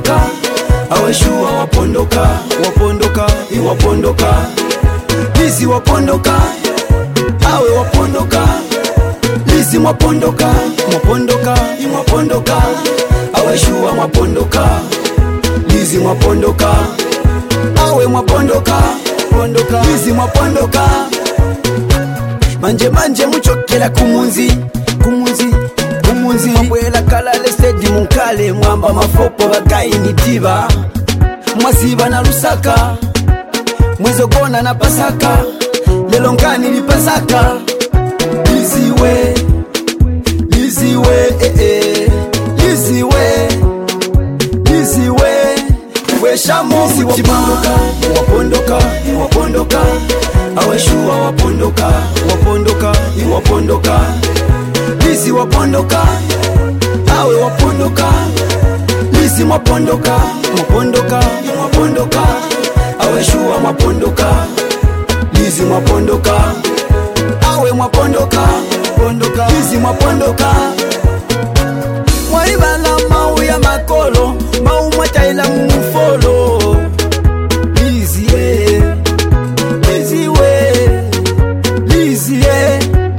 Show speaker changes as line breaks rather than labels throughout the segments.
wapondoka, aweshua wapondoka, wapondoka, iwapondoka. Lizi wapondoka, awe wapondoka, Lizi mwapondoka, mwapondoka, iwapondoka, aweshua mwapondoka, Lizi mwapondoka, awe mwapondoka, pondoka, Lizi mwapondoka. Manje manje muchokela kumunzi, kumunzi, kumunzi. Mabwela kalale sedi munkale, mwamba mafopo bakaini diva. Mwasiba na Lusaka, mwezo gona na Pasaka, lelo ngani ni Pasaka. Lizi we, Lizi we, Lizi we, Lizi we. Weshamo wapondoka, wapondoka, wapondoka, aweshua wapondoka, wapondoka, iwapondoka. Lizi wapondoka, awe wapondoka, Lizi mwapondoka, mwapondoka, iwapondoka, aweshua mwapondoka, Lizi mwapondoka, awe mwapondoka, pondoka, Lizi mwapondoka. Mwaibala mau ya makolo, mau mwataila mumufolo. Lizi ye, Lizi we, Lizi ye.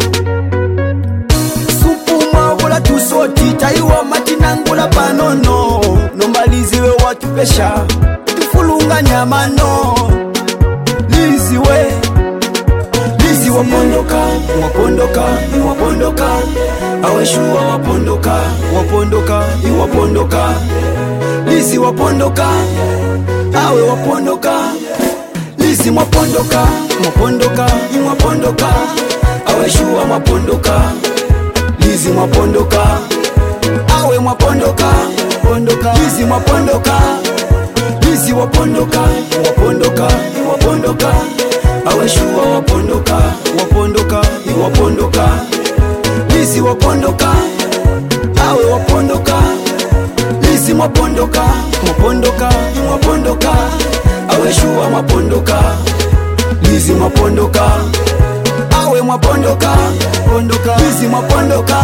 Supu mwabula tusoti, taiwa matinangula panono. Nomba Lizi we watu pesha, tufulunga nyamano. Lizi we, Lizi wapondoka, wapondoka, iwapondoka, aweshua wapondoka, wapondoka, iwapondoka. Lizi wapondoka, awe wapondoka, Lizi mwapondoka, mwapondoka, iwapondoka, aweshua mwapondoka, Lizi mwapondoka, awe mwapondoka, pondoka, Lizi mwapondoka. Lizi wapondoka, wapondoka, iwapondoka, aweshua wapondoka, wapondoka, iwapondoka. Lizi wapondoka, awe wapondoka, Lizi mwapondoka, mwapondoka, iwapondoka, aweshua mwapondoka, Lizi mwapondoka, awe mwapondoka, pondoka, Lizi mwapondoka.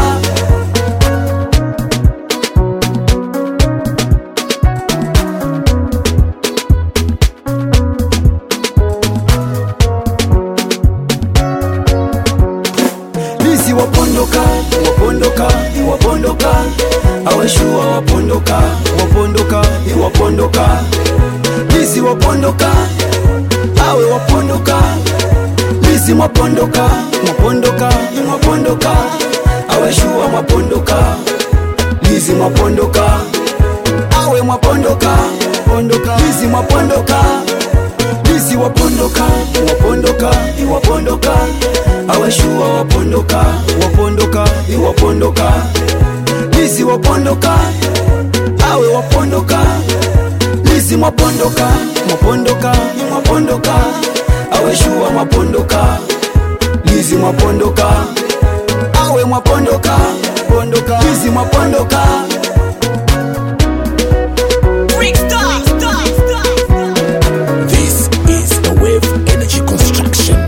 Lizi wapondoka, wapondoka, iwapondoka, aweshua wapondoka, wapondoka, iwapondoka. Lizi wapondoka, awe wapondoka, Lizi mwapondoka, mwapondoka, iwapondoka, aweshua mwapondoka, Lizi mwapondoka, awe mwapondoka, pondoka, Lizi mwapondoka. Lizi wapondoka, wapondoka, iwapondoka, aweshua wapondoka, wapondoka, iwapondoka. Lizi wapondoka, awe wapondoka, Lizi mwapondoka, mwapondoka, iwapondoka, aweshua mwapondoka, Lizi mwapondoka, awe mwapondoka, pondoka, Lizi mwapondoka.
This is the Wave Energy Construction.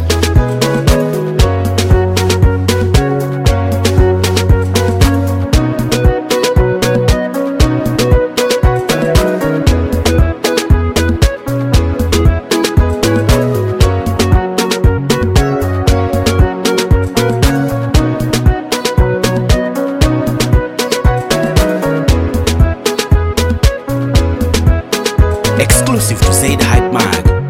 Exclusive to Zaid Hype Mag.